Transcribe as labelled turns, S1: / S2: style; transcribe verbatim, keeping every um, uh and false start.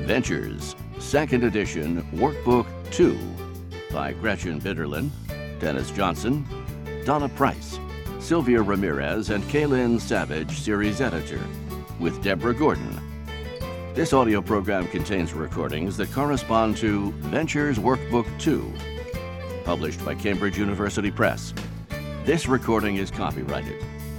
S1: Ventures, Second Edition, Workbook two by Gretchen Bitterlin, Dennis Johnson, Donna Price, Sylvia Ramirez, and Kaylin Savage, Series Editor, with Deborah Gordon. This audio program contains recordings that correspond to Ventures Workbook two, published by Cambridge University Press. This recording is copyrighted.